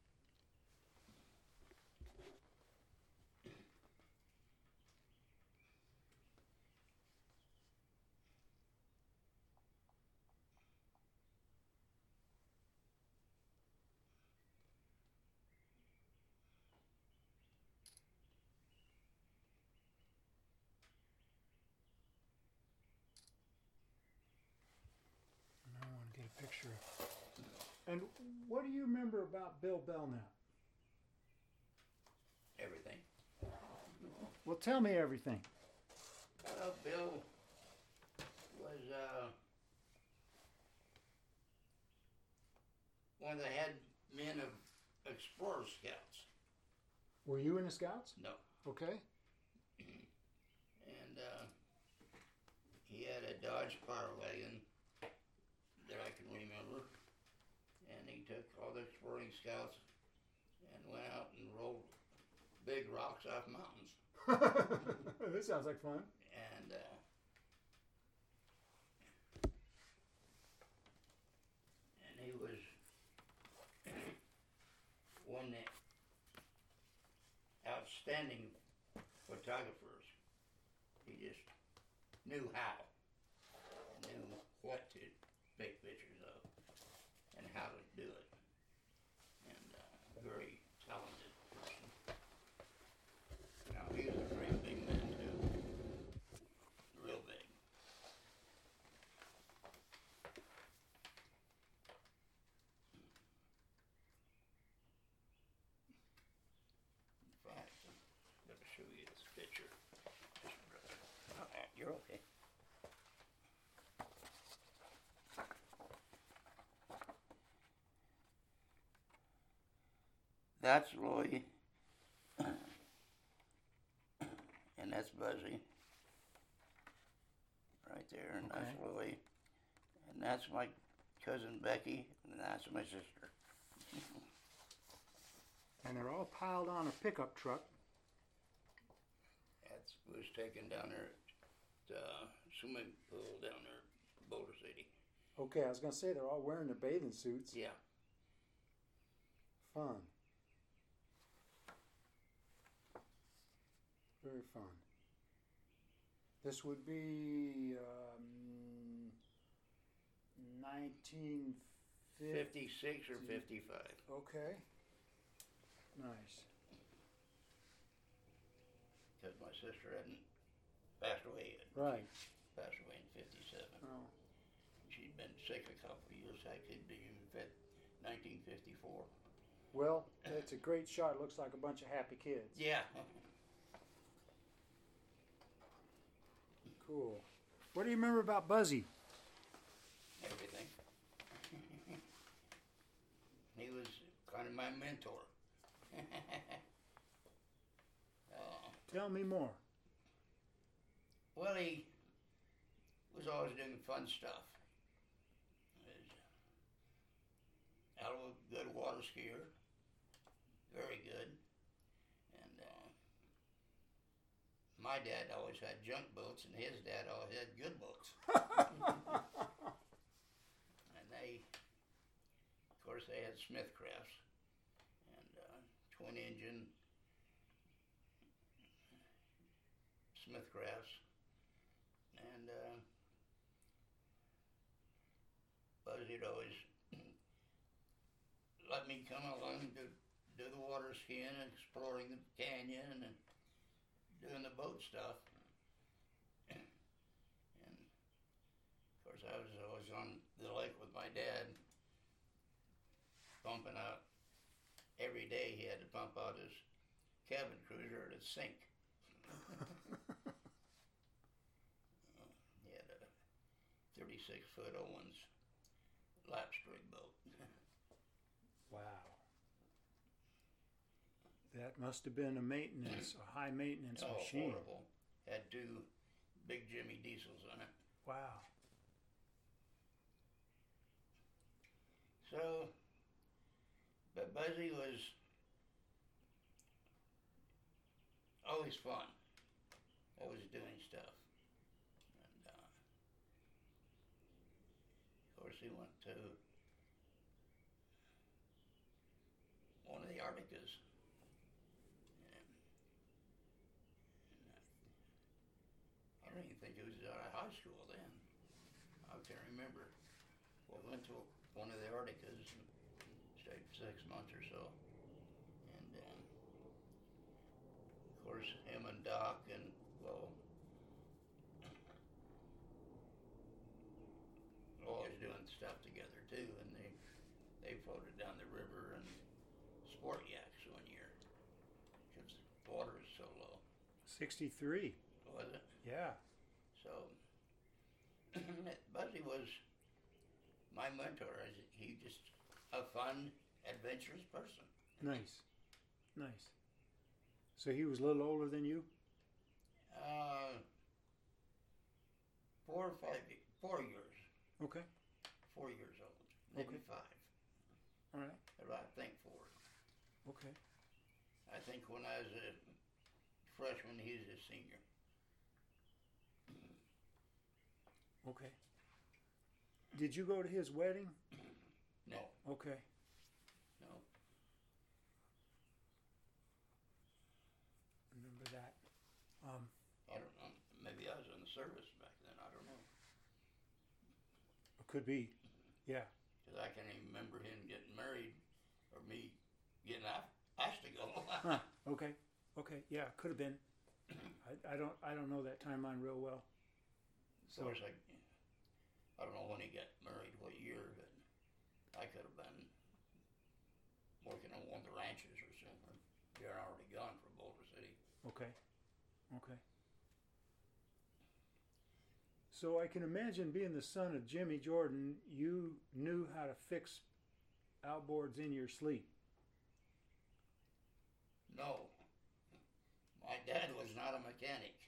[SPEAKER 1] And I want to get a picture. And what do you remember about Bill Belknap?
[SPEAKER 2] Everything.
[SPEAKER 1] Well, tell me everything.
[SPEAKER 2] Well, Bill was uh, one of the head men of Explorer Scouts.
[SPEAKER 1] Were you in the Scouts?
[SPEAKER 2] No.
[SPEAKER 1] Okay.
[SPEAKER 2] And uh, he had a Dodge Power Wagon that I can remember. And he took all the exploring scouts and went out and rolled big rocks off mountains.
[SPEAKER 1] This sounds like fun.
[SPEAKER 2] And uh, and he was one that outstanding photographers. He just knew how, knew what to take pictures of, and how to do it. And uh, very talented person. Now he was a pretty big man too, real big. In fact, I'm going to show you this picture. Just, uh, you're okay. that's Roy. And that's Buzzy. Right there, and that's
[SPEAKER 1] Okay.
[SPEAKER 2] Louie. And that's my cousin Becky, and that's my sister.
[SPEAKER 1] And they're all piled on a pickup truck.
[SPEAKER 2] That was taken down there at the swimming pool down there in Boulder City.
[SPEAKER 1] Okay, I was going to say they're all wearing their bathing suits.
[SPEAKER 2] Yeah.
[SPEAKER 1] Fun. Very fun. This would be um, nineteen fifty.
[SPEAKER 2] fifty-six or fifty-five.
[SPEAKER 1] Okay. Nice.
[SPEAKER 2] Because my sister hadn't passed away yet.
[SPEAKER 1] Right.
[SPEAKER 2] Passed away in fifty-seven.
[SPEAKER 1] Oh.
[SPEAKER 2] She'd been sick a couple of years. I could be in nineteen fifty-four.
[SPEAKER 1] Well, it's a great shot. It looks like a bunch of happy kids.
[SPEAKER 2] Yeah.
[SPEAKER 1] Cool. What do you remember about Buzzy?
[SPEAKER 2] Everything. He was kind of my mentor. uh,
[SPEAKER 1] Tell me more.
[SPEAKER 2] well, he was always doing fun stuff. He was a good water skier. Very good. And uh, my dad always had junk boats, and his dad always had good boats. And they, of course, they had Smith Crafts and uh, twin engine Smith Crafts, and uh, Buzzy'd always let me come along to do the water skiing and exploring the canyon and doing the boat stuff. And of course, I was always on the lake with my dad, pumping out. Every day he had to pump out his cabin cruiser or it'd sink. He had a thirty-six foot Owens lapstring boat.
[SPEAKER 1] Wow. That must have been a maintenance, a high maintenance
[SPEAKER 2] Oh,
[SPEAKER 1] machine.
[SPEAKER 2] horrible. Had two big Jimmy Diesels on it.
[SPEAKER 1] Wow.
[SPEAKER 2] So, but Buzzy was always fun. Always doing stuff. And, uh, of course, he went to one of the Arcticas. And, and I, I don't even think he was out of high school then. I can't remember. Well, we went to one of the Arcticas and stayed six months or so. And um, of course, him and Doc and, well, always doing stuff together too. And they, they floated down the river and sport yaks one year because the water is so low.
[SPEAKER 1] sixty-three.
[SPEAKER 2] Was it?
[SPEAKER 1] Yeah.
[SPEAKER 2] So, Buzzy was my mentor. He just a fun, adventurous person.
[SPEAKER 1] Nice. Nice. So he was a little older than you?
[SPEAKER 2] Uh, four or five, four years.
[SPEAKER 1] Okay.
[SPEAKER 2] Four years old, maybe
[SPEAKER 1] Okay.
[SPEAKER 2] five.
[SPEAKER 1] All right.
[SPEAKER 2] But I think four.
[SPEAKER 1] Okay.
[SPEAKER 2] I think when I was a freshman, he was a senior.
[SPEAKER 1] Okay. Did you go to his wedding?
[SPEAKER 2] No,
[SPEAKER 1] Okay.
[SPEAKER 2] no.
[SPEAKER 1] Remember that. Um,
[SPEAKER 2] I don't know. Maybe I was in the service back then. I don't know.
[SPEAKER 1] it could be. Yeah.
[SPEAKER 2] Because I can't even remember him getting married or me getting a- asked to go.
[SPEAKER 1] Huh. Okay. Okay. Yeah. Could have been. I, I don't. I don't know that timeline real well.
[SPEAKER 2] Of course, I, I don't know when he got married, what year, but I could have been working on one of the ranches or something. You're already gone from Boulder City.
[SPEAKER 1] Okay. Okay. So I can imagine being the son of Jimmy Jordan, you knew how to fix outboards in your sleep.
[SPEAKER 2] No. My dad was not a mechanic,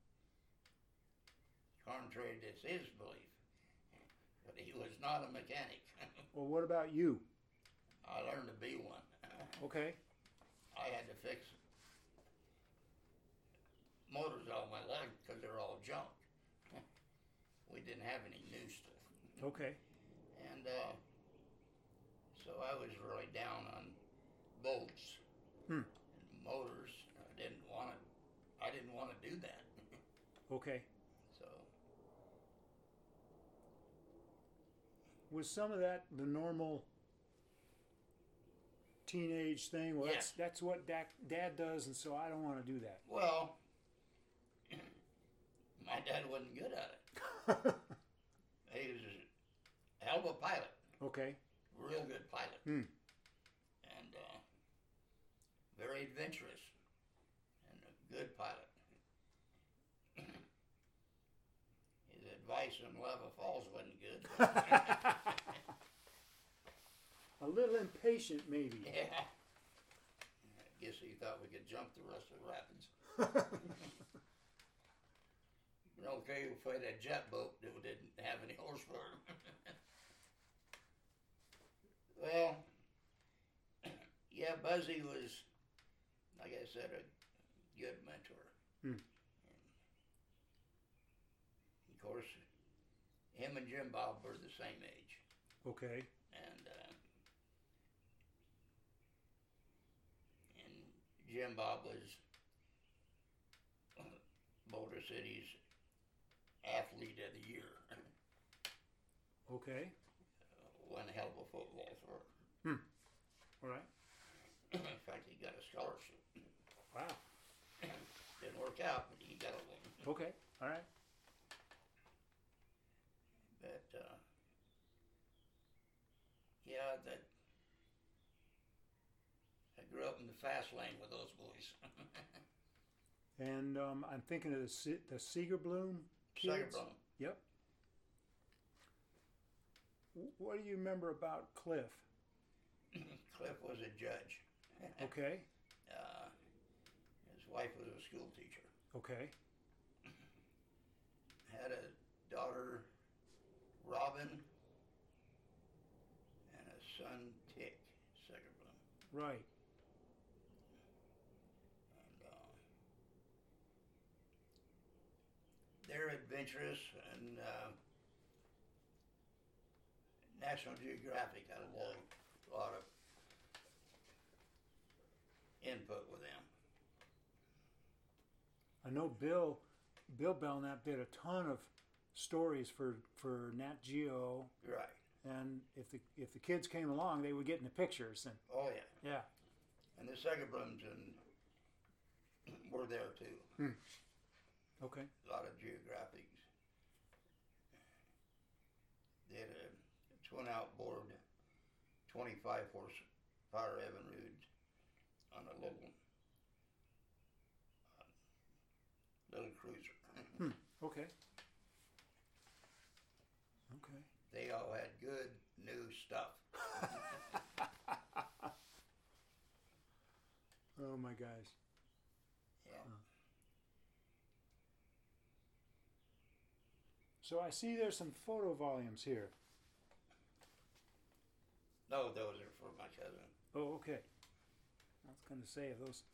[SPEAKER 2] contrary to his belief. But he was not a mechanic.
[SPEAKER 1] Well, what about you?
[SPEAKER 2] I learned to be one.
[SPEAKER 1] Okay.
[SPEAKER 2] I had to fix motors all my life because they're all junk. We didn't have any new stuff.
[SPEAKER 1] Okay.
[SPEAKER 2] And uh, so I was really down on bolts
[SPEAKER 1] Hmm.
[SPEAKER 2] and motors. I didn't want to. I didn't want to do that.
[SPEAKER 1] Okay.
[SPEAKER 2] So
[SPEAKER 1] Was some of that the normal teenage thing? Well,
[SPEAKER 2] Yeah.
[SPEAKER 1] that's that's what dad, dad does, and so I don't want to do that.
[SPEAKER 2] well, my dad wasn't good at it. He was a hell of a pilot,
[SPEAKER 1] Okay.
[SPEAKER 2] real good pilot,
[SPEAKER 1] Hmm.
[SPEAKER 2] and uh, very adventurous, and a good pilot. His advice on Lava Falls wasn't good.
[SPEAKER 1] A little impatient, maybe.
[SPEAKER 2] Yeah. I guess he thought we could jump the rest of the rapids. But okay, if we had a jet boat that didn't have any horsepower. Well, yeah, Buzzy was, like I said, a good mentor.
[SPEAKER 1] Hmm.
[SPEAKER 2] Of course, him and Jim Bob were the same age.
[SPEAKER 1] Okay.
[SPEAKER 2] And uh, and Jim Bob was Boulder City's athlete of the year.
[SPEAKER 1] Okay.
[SPEAKER 2] Uh, one hell of a football thrower.
[SPEAKER 1] Hmm. All right.
[SPEAKER 2] In fact, he got a scholarship.
[SPEAKER 1] Wow.
[SPEAKER 2] Didn't work out, but he got a one.
[SPEAKER 1] Okay. All right.
[SPEAKER 2] But uh, yeah, that I grew up in the fast lane with those boys.
[SPEAKER 1] And um, I'm thinking of the Se- the Seegerbloom kids.
[SPEAKER 2] Segerbloom.
[SPEAKER 1] Yep. W- What do you remember about Cliff?
[SPEAKER 2] Cliff was a judge.
[SPEAKER 1] Okay.
[SPEAKER 2] Uh, his wife was a school teacher.
[SPEAKER 1] Okay.
[SPEAKER 2] Had a daughter, Robin, and a son, Tick Segerbloom.
[SPEAKER 1] Right.
[SPEAKER 2] And uh, they're adventurous, and uh, National Geographic had a lot, lot of input with them.
[SPEAKER 1] I know Bill, Bill Belknap did a ton of stories for, for Nat Geo,
[SPEAKER 2] Right.
[SPEAKER 1] and if the if the kids came along, they would get in the pictures, and
[SPEAKER 2] Oh, yeah.
[SPEAKER 1] yeah.
[SPEAKER 2] And the Segerblooms and were there too.
[SPEAKER 1] Okay.
[SPEAKER 2] A lot of geographics. They had a twin outboard, twenty-five horsepower Evinrude on a little, uh, little cruiser.
[SPEAKER 1] Okay. Okay.
[SPEAKER 2] They all had good new stuff.
[SPEAKER 1] Oh my guys.
[SPEAKER 2] Yeah.
[SPEAKER 1] So I see there's some photo volumes here.
[SPEAKER 2] No, those are for my cousin.
[SPEAKER 1] Oh, okay. I was going to say if those.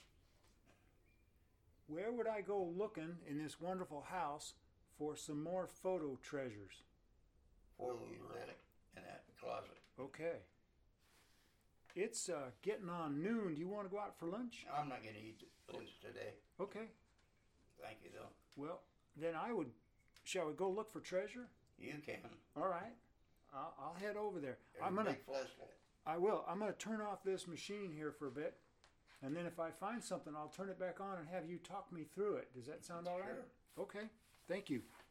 [SPEAKER 1] Where would I go looking in this wonderful house for some more photo treasures?
[SPEAKER 2] Four-wheeler attic in that closet.
[SPEAKER 1] Okay. It's uh, getting on noon. Do you want to go out for lunch?
[SPEAKER 2] I'm not going to eat lunch today.
[SPEAKER 1] Okay.
[SPEAKER 2] Thank you, though.
[SPEAKER 1] Well, then I would. Shall we go look for treasure?
[SPEAKER 2] You can.
[SPEAKER 1] All right. I'll, I'll head over there.
[SPEAKER 2] There's
[SPEAKER 1] I'm
[SPEAKER 2] a
[SPEAKER 1] gonna.
[SPEAKER 2] big flashlight.
[SPEAKER 1] I will. I'm gonna turn off this machine here for a bit, and then if I find something, I'll turn it back on and have you talk me through it. Does that sound all right?
[SPEAKER 2] Sure.
[SPEAKER 1] Okay. Thank you.